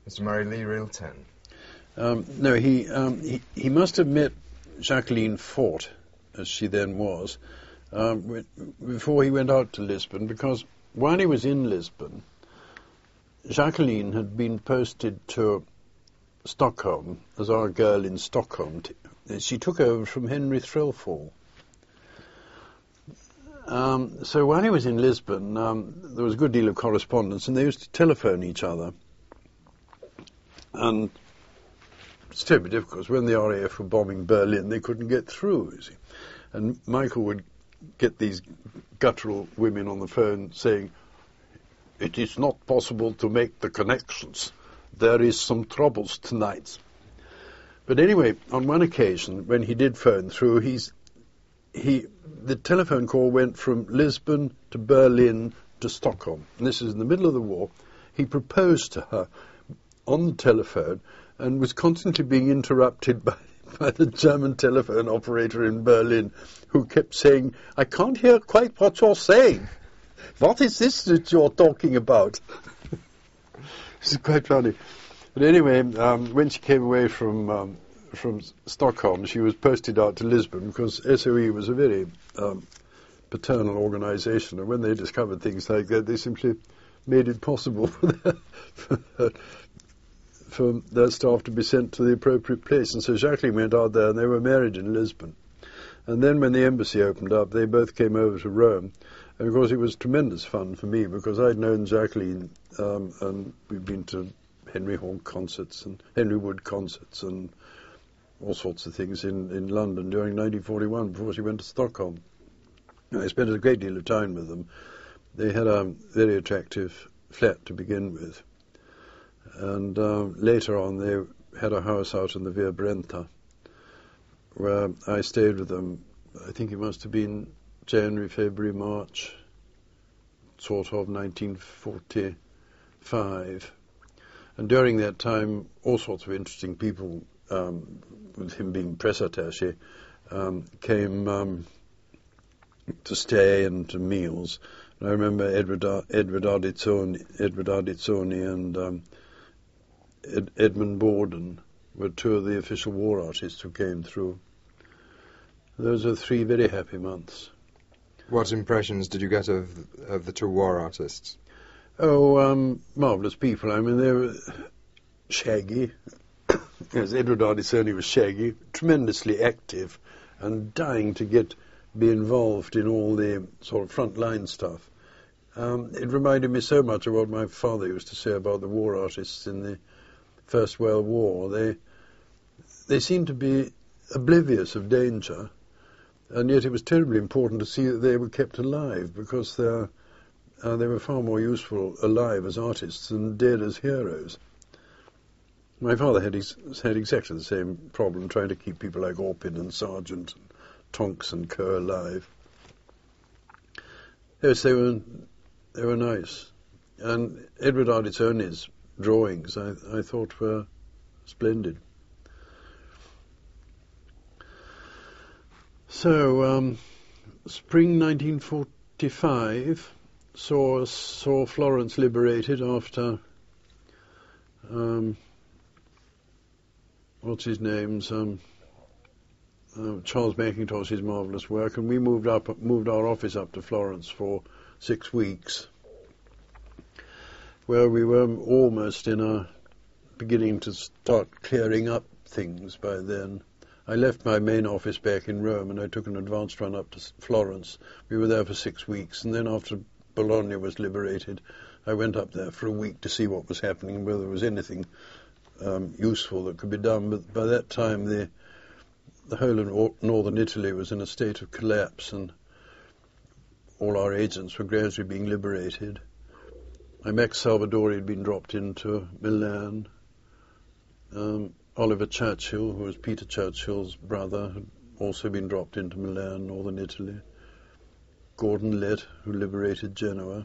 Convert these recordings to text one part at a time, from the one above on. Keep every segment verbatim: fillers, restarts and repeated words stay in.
Mister Murray Lee Rilton. Um, no, he, um, he he must have met Jacqueline Fort, as she then was, um, before he went out to Lisbon, because while he was in Lisbon, Jacqueline had been posted to Stockholm as our girl in Stockholm. She took over from Henry Threlfall. Um, so while he was in Lisbon, um, there was a good deal of correspondence, and they used to telephone each other. And it's terribly difficult. When the R A F were bombing Berlin, they couldn't get through, you see. And Michael would get these guttural women on the phone saying, "It is not possible to make the connections. There is some troubles tonight." But anyway, on one occasion, when he did phone through, he's, he, the telephone call went from Lisbon to Berlin to Stockholm. And this is in the middle of the war. He proposed to her on the telephone and was constantly being interrupted by, by the German telephone operator in Berlin, who kept saying, "I can't hear quite what you're saying. What is this that you're talking about?" This is quite funny. But anyway, um, when she came away from um, from Stockholm, she was posted out to Lisbon, because S O E was a very um, paternal organisation, and when they discovered things like that, they simply made it possible for their, for, their, for their staff to be sent to the appropriate place. And so Jacqueline went out there, and they were married in Lisbon. And then when the embassy opened up, they both came over to Rome. And of course it was tremendous fun for me, because I'd known Jacqueline, um, and we'd been to Henry Hall concerts and Henry Wood concerts and all sorts of things in, in London during nineteen forty-one, before she went to Stockholm. And I spent a great deal of time with them. They had a very attractive flat to begin with. And uh, later on they had a house out in the Via Brenta, where I stayed with them. I think it must have been January, February, March, sort of nineteen forty-five. And during that time, all sorts of interesting people, um, with him being press attaché, um, came um, to stay and to meals. And I remember Edward, Edward Ardizzoni, Edward Ardizzoni and um, Ed, Edmund Borden were two of the official war artists who came through. Those are three very happy months. What impressions did you get of of the two war artists? Oh, um, marvellous people. I mean, they were shaggy. Yes, Edward Ardizzoni was shaggy, tremendously active, and dying to get be involved in all the sort of front-line stuff. Um, it reminded me so much of what my father used to say about the war artists in the First World War. They they seemed to be oblivious of danger, and yet it was terribly important to see that they were kept alive, because they're Uh, they were far more useful alive as artists than dead as heroes. My father had ex- had exactly the same problem, trying to keep people like Orpin and Sargent and Tonks and Co. alive. Yes, they were they were nice. And Edward Ardizzoni's drawings, I, I thought, were splendid. So, um, spring nineteen forty-five... Saw saw Florence liberated after um, what's his name's um, uh, Charles Mackintosh's marvellous work, and we moved up moved our office up to Florence for six weeks, where we were almost in a beginning to start clearing up things by then. I left my main office back in Rome, and I took an advanced run up to Florence. We were there for six weeks, and then after Bologna was liberated, I went up there for a week to see what was happening, whether there was anything um, useful that could be done. But by that time, the the whole of northern Italy was in a state of collapse, and all our agents were gradually being liberated. My Max Salvadori had been dropped into Milan. Um, Oliver Churchill, who was Peter Churchill's brother, had also been dropped into Milan, northern Italy. Gordon Lett, who liberated Genoa.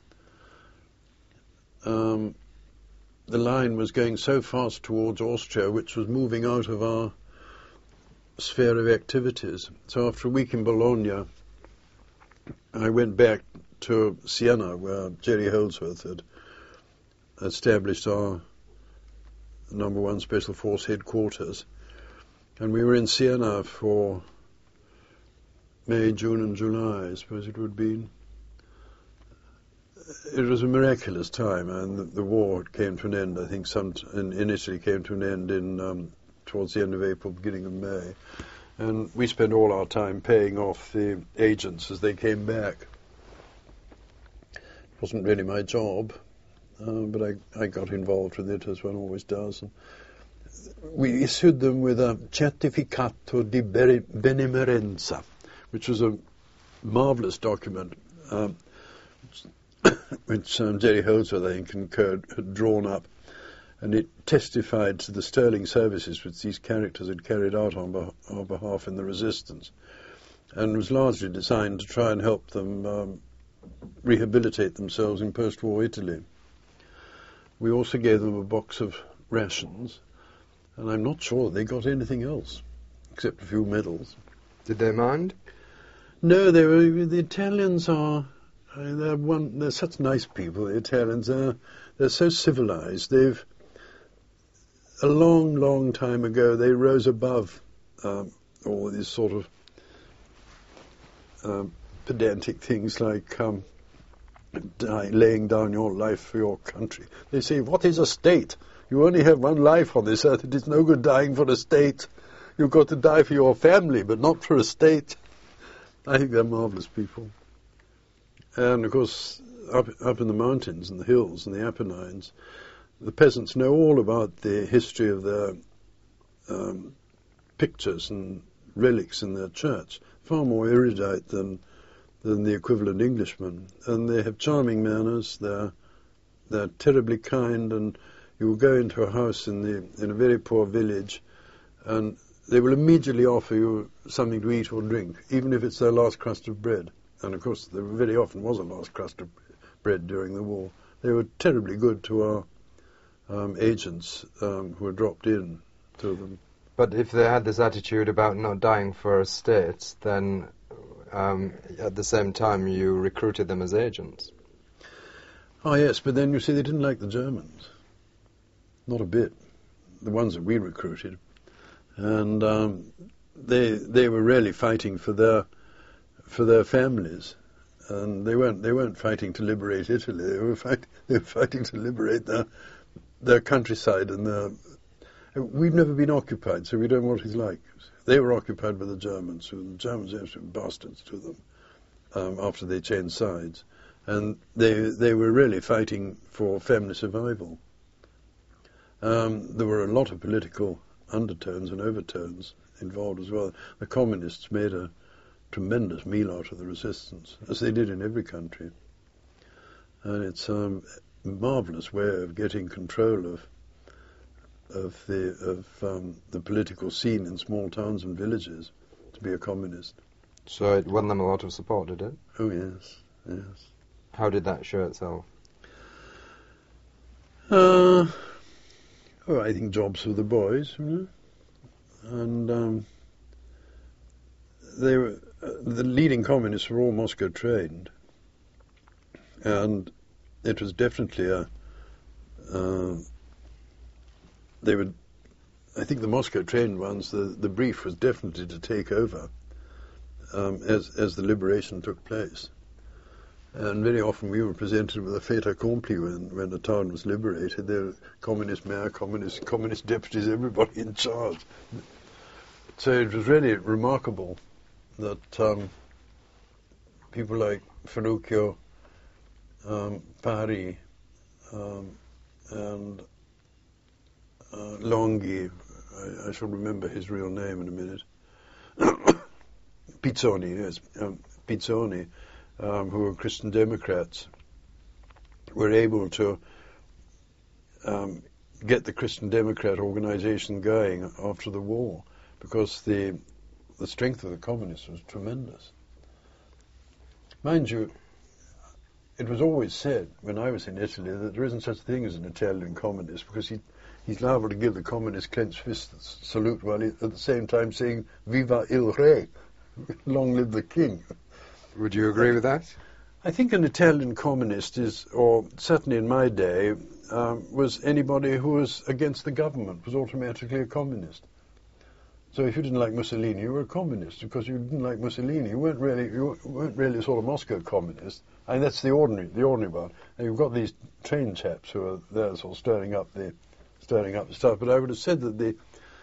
Um, the line was going so fast towards Austria, which was moving out of our sphere of activities. So after a week in Bologna, I went back to Siena, where Jerry Holdsworth had established our number one Special Force headquarters. And we were in Siena for May, June and July, I suppose it would have been. It was a miraculous time, and the, the war came to an end, I think, some t- in, in Italy came to an end in um, towards the end of April, beginning of May. And we spent all our time paying off the agents as they came back. It wasn't really my job, uh, but I, I got involved with it, as one always does. And we issued them with a Certificato di Benemerenza, which was a marvellous document, um, which um, Jerry Holdsworth, I think, concurred, had drawn up, and it testified to the sterling services which these characters had carried out on beh- our behalf in the resistance, and was largely designed to try and help them um, rehabilitate themselves in post-war Italy. We also gave them a box of rations, and I'm not sure they got anything else, except a few medals. Did they mind? No, they were, the Italians are, uh, they're, one, they're such nice people, the Italians. They're, they're so civilized. They've, a long, long time ago, they rose above um, all these sort of um, pedantic things like um, die, laying down your life for your country. They say, what is a state? You only have one life on this earth. It is no good dying for a state. You've got to die for your family, but not for a state. I think they're marvellous people. And, of course, up, up in the mountains and the hills and the Apennines, the peasants know all about the history of their um, pictures and relics in their church, far more erudite than than the equivalent Englishmen. And they have charming manners. They're they're terribly kind, and you will go into a house in the in a very poor village, and they will immediately offer you something to eat or drink, even if it's their last crust of bread. And of course, there very often was a last crust of bread during the war. They were terribly good to our um, agents um, who were dropped in to them. But if they had this attitude about not dying for a state, then um, at the same time you recruited them as agents. Oh yes, but then you see they didn't like the Germans. Not a bit. The ones that we recruited. And um, they they were really fighting for their for their families, and they weren't they weren't fighting to liberate Italy. They were fight, they were fighting to liberate their their countryside and their. We've never been occupied, so we don't know what it's like. They were occupied by the Germans, who the Germans were absolute bastards to them um, after they changed sides, and they they were really fighting for family survival. Um, there were a lot of political undertones and overtones involved as well. The communists made a tremendous meal out of the resistance, as they did in every country. And it's um, a marvellous way of getting control of of the of um, the political scene in small towns and villages, to be a communist. So it won them a lot of support, did it? Oh yes, yes. How did that show itself? Uh, oh, I think jobs for the boys, you know? And um, they were uh, the leading communists were all Moscow trained, and it was definitely a. Uh, they would. I think the Moscow trained ones. The the brief was definitely to take over um, as as the liberation took place, and very often we were presented with a fait accompli when when the town was liberated. There were communist mayor, communist communist deputies, everybody in charge. So it was really remarkable that um, people like Ferruccio, um, Pari, um, and uh, Longhi, I, I shall remember his real name in a minute, Pizzoni, yes, um, Pizzoni, um, who were Christian Democrats, were able to um, get the Christian Democrat organization going after the war, because the the strength of the communists was tremendous. Mind you, it was always said when I was in Italy that there isn't such a thing as an Italian communist, because he, he's liable to give the communist clenched fist salute while he, at the same time saying "Viva il Re," long live the king. Would you agree with that? I think an Italian communist is, or certainly in my day, um, was anybody who was against the government was automatically a communist. So if you didn't like Mussolini, you were a communist. Because you didn't like Mussolini, you weren't really you weren't really sort of Moscow communist. And that's the ordinary the ordinary one. And you've got these trained chaps who are there sort of stirring up the stirring up the stuff. But I would have said that the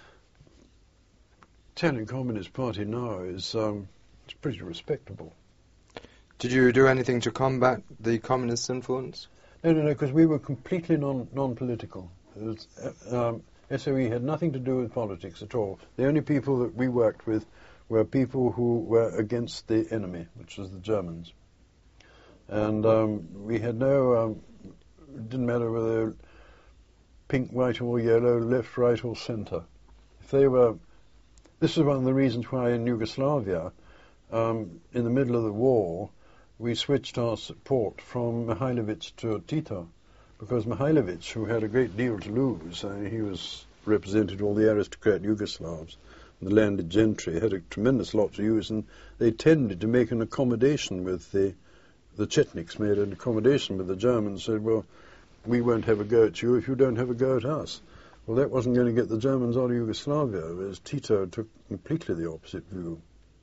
Italian Communist Party now is um, it's pretty respectable. Did you do anything to combat the communist influence? No, no, no, because we were completely non non-political. It was, uh, um, S O E had nothing to do with politics at all. The only people that we worked with were people who were against the enemy, which was the Germans. And um, we had no, um, it didn't matter whether pink, white or yellow, left, right or centre. If they were, this is one of the reasons why in Yugoslavia, um, in the middle of the war, we switched our support from Mihailovic to Tito. Because Mihailovic, who had a great deal to lose, uh, he was represented all the aristocrat Yugoslavs, the landed gentry, had a tremendous lot to lose, and they tended to make an accommodation with the the Chetniks, made an accommodation with the Germans, said, well, we won't have a go at you if you don't have a go at us. Well, that wasn't going to get the Germans out of Yugoslavia, whereas Tito took completely the opposite view.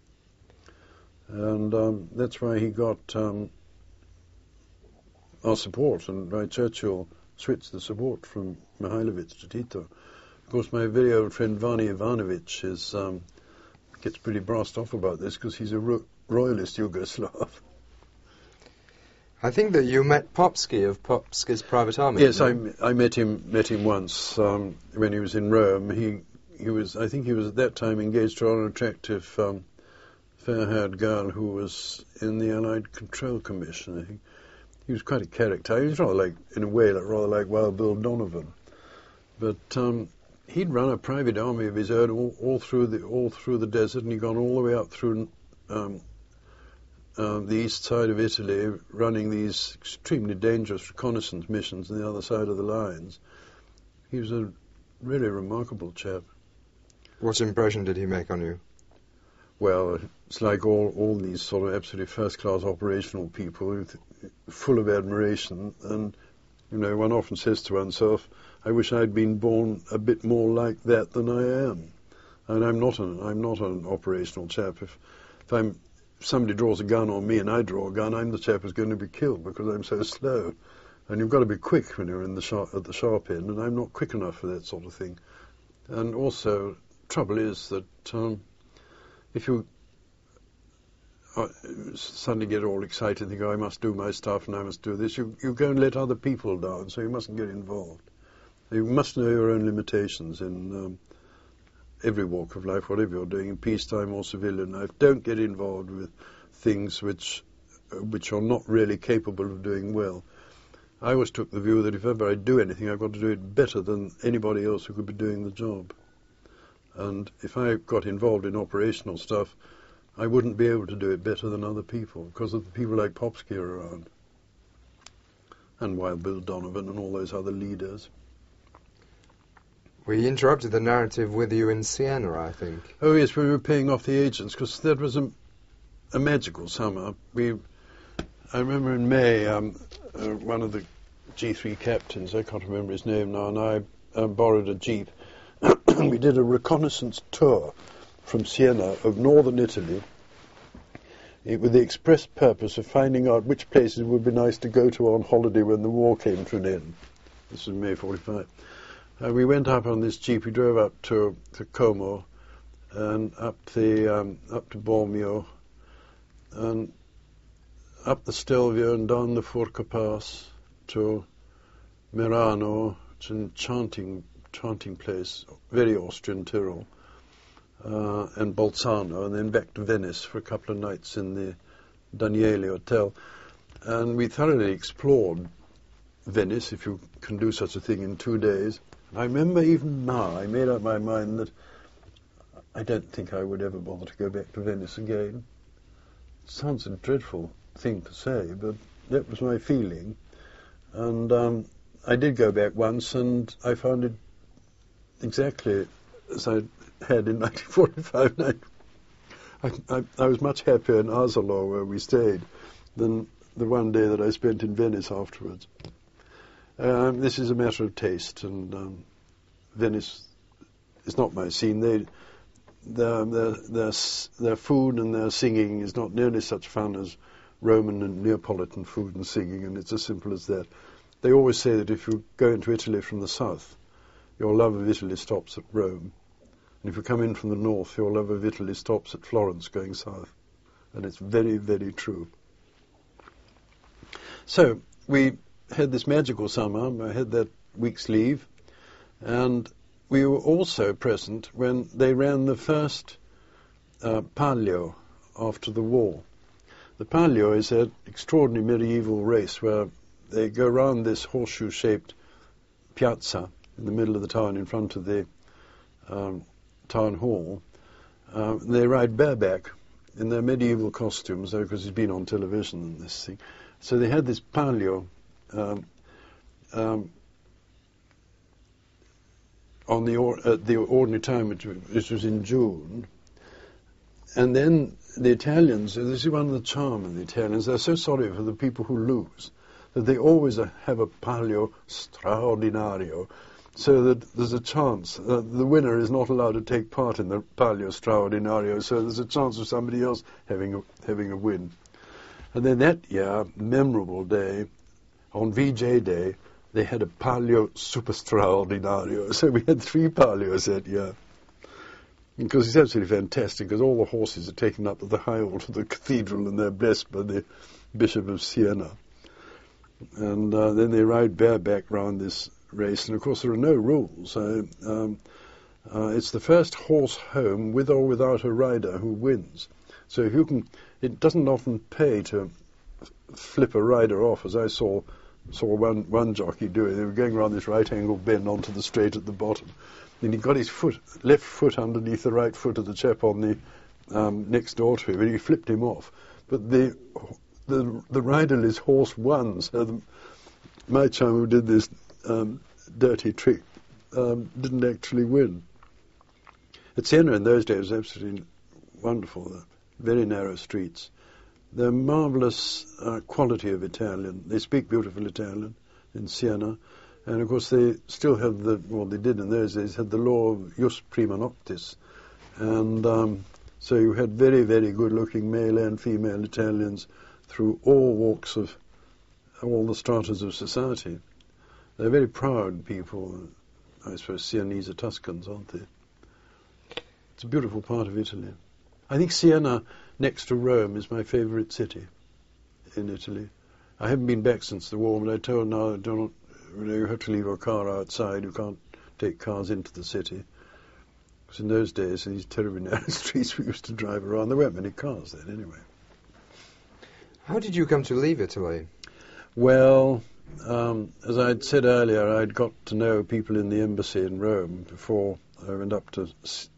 And um, that's why he got um, our support, and why Churchill switched the support from Mihailovic to Tito. Of course, my very old friend Vani Ivanovic is, um, gets pretty brassed off about this because he's a ro- royalist Yugoslav. I think that you met Popsky of Popsky's Private Army. Yes, I, I met him met him once um, when he was in Rome. He he was I think he was at that time engaged to an attractive um, fair-haired girl who was in the Allied Control Commission. I think he was quite a character. He was rather like, in a way, like, rather like Wild Bill Donovan. But um, he'd run a private army of his own all, all through the all through the desert, and he'd gone all the way up through um, uh, the east side of Italy, running these extremely dangerous reconnaissance missions on the other side of the lines. He was a really remarkable chap. What impression did he make on you? Well, it's like all, all these sort of absolutely first-class operational people, full of admiration, and, you know, one often says to oneself, I wish I'd been born a bit more like that than I am. And I'm not an, I'm not an operational chap. If, if, I'm, if somebody draws a gun on me and I draw a gun, I'm the chap who's going to be killed because I'm so slow. And you've got to be quick when you're in the sharp, at the sharp end, and I'm not quick enough for that sort of thing. And also, trouble is that um, if you uh, suddenly get all excited and think, oh, I must do my stuff and I must do this, you, you go and let other people down, so you mustn't get involved. You must know your own limitations in um, every walk of life, whatever you're doing, in peacetime or civilian life. Don't get involved with things which uh, which are not really capable of doing well. I always took the view that if ever I do anything, I've got to do it better than anybody else who could be doing the job. And if I got involved in operational stuff, I wouldn't be able to do it better than other people because of the people like Popsky around. And Wild Bill Donovan and all those other leaders. We interrupted the narrative with you in Siena, I think. Oh yes, we were paying off the agents because that was a, a magical summer. We, I remember in May, um, uh, one of the G three captains, I can't remember his name now, and I uh, borrowed a jeep. We did a reconnaissance tour from Siena of northern Italy it, with the express purpose of finding out which places would be nice to go to on holiday when the war came to an end. This was May forty-five. Uh, we went up on this jeep. We drove up to, to Como and up the um, up to Bormio and up the Stelvio and down the Furka Pass to Merano. It's an enchanting, enchanting place, very Austrian Tyrol, uh, and Bolzano, and then back to Venice for a couple of nights in the Daniele Hotel. And we thoroughly explored Venice, if you can do such a thing in two days. I remember even now, I made up my mind that I don't think I would ever bother to go back to Venice again. It sounds a dreadful thing to say, but that was my feeling. And um, I did go back once, and I found it exactly as I had in nineteen forty-five. I, I, I was much happier in Asolo, where we stayed, than the one day that I spent in Venice afterwards. Um, this is a matter of taste, and um, Venice is not my scene. They, their, their, their, their food and their singing is not nearly such fun as Roman and Neapolitan food and singing, and it's as simple as that. They always say that if you go into Italy from the south, your love of Italy stops at Rome. And if you come in from the north, your love of Italy stops at Florence going south. And it's very, very true. So we had this magical summer. I had that week's leave. And we were also present when they ran the first uh, Palio after the war. The Palio is an extraordinary medieval race where they go around this horseshoe-shaped piazza in the middle of the town in front of the um, town hall. Uh, they ride bareback in their medieval costumes, because it's been on television and this thing. So they had this Palio um, um, on the or, at the ordinary time, which, which was in June. And then the Italians, this is one of the charm of the Italians, they're so sorry for the people who lose, that they always have a Palio straordinario, so that there's a chance uh, the winner is not allowed to take part in the Palio straordinario, so there's a chance of somebody else having a, having a win. And then that year, memorable day, on V J Day, they had a Palio super straordinario, so we had three Palios that year. Because it's absolutely fantastic, because all the horses are taken up to the high altar of the cathedral and they're blessed by the Bishop of Siena. And uh, then they ride bareback round this race, and of course there are no rules. So, um, uh, it's the first horse home, with or without a rider, who wins. So if you can, it doesn't often pay to f- flip a rider off, as I saw saw one, one jockey do it. They were going around this right-angle bend onto the straight at the bottom. And he got his foot, left foot underneath the right foot of the chap on the um, next door to him, and he flipped him off. But the the, the riderless horse won, so the, my chum who did this um, dirty trick um, didn't actually win. At Siena in those days was absolutely wonderful, very narrow streets. The marvellous uh, quality of Italian. They speak beautiful Italian in Siena. And of course they still have the, well they did in those days, had the law of jus prima noctis. And um, so you had very, very good looking male and female Italians through all walks of, all the stratas of society. They're very proud people. I suppose Sienese are Tuscans, aren't they? It's a beautiful part of Italy. I think Siena, next to Rome, is my favourite city in Italy. I haven't been back since the war, but I told now I don't you have to leave your car outside. You can't take cars into the city. Because in those days, in these terribly narrow streets we used to drive around, there weren't many cars then anyway. How did you come to leave Italy? Well, um, as I'd said earlier, I'd got to know people in the embassy in Rome before I went up to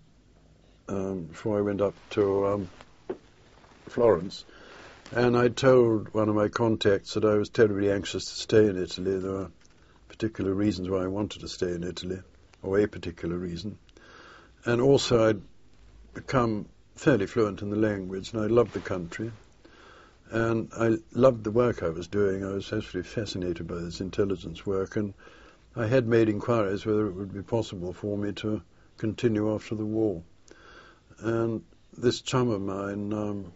um, before I went up to um, Florence. And I told one of my contacts that I was terribly anxious to stay in Italy. There were particular reasons why I wanted to stay in Italy, or a particular reason. And also I'd become fairly fluent in the language, and I loved the country. And I loved the work I was doing. I was absolutely fascinated by this intelligence work, and I had made inquiries whether it would be possible for me to continue after the war. And this chum of mine, um,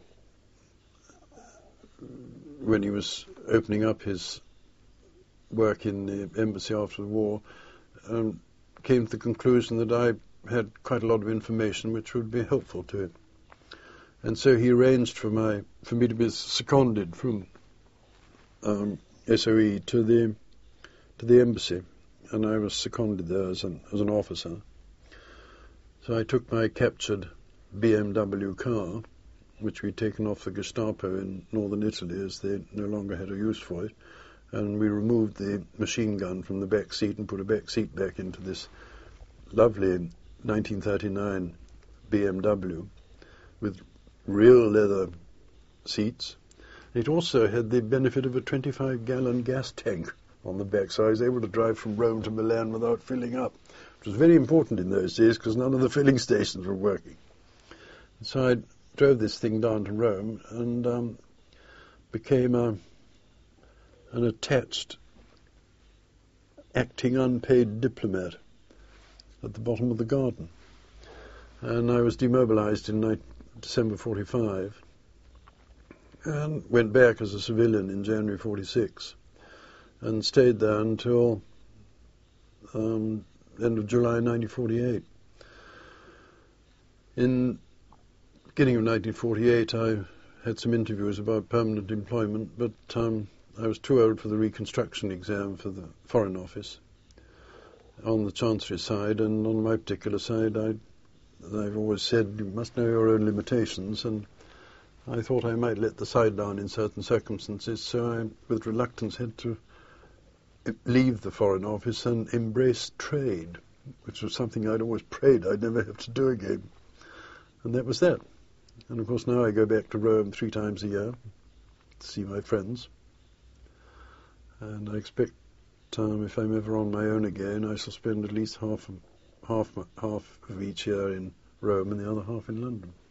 when he was opening up his work in the embassy after the war, um, came to the conclusion that I had quite a lot of information which would be helpful to him. And so he arranged for my for me to be seconded from um, S O E to the to the embassy, and I was seconded there as an as an officer. So I took my captured B M W car, which we'd taken off the Gestapo in northern Italy as they no longer had a use for it, and we removed the machine gun from the back seat and put a back seat back into this lovely nineteen thirty-nine B M W with real leather seats. It also had the benefit of a twenty-five gallon gas tank on the back, so I was able to drive from Rome to Milan without filling up, which was very important in those days because none of the filling stations were working. So I drove this thing down to Rome and um, became a, an attached acting unpaid diplomat at the bottom of the garden. And I was demobilised in ni- December forty-five and went back as a civilian in January forty-six and stayed there until um, end of July nineteen forty-eight. In beginning of nineteen forty-eight, I had some interviews about permanent employment, but um, I was too old for the reconstruction exam for the Foreign Office on the Chancery side, and on my particular side, I, I've always said you must know your own limitations, and I thought I might let the side down in certain circumstances, so I, with reluctance, had to leave the Foreign Office and embrace trade, which was something I'd always prayed I'd never have to do again. And that was that. And of course now I go back to Rome three times a year to see my friends. And I expect um, if I'm ever on my own again, I shall spend at least half, half, half of each year in Rome and the other half in London.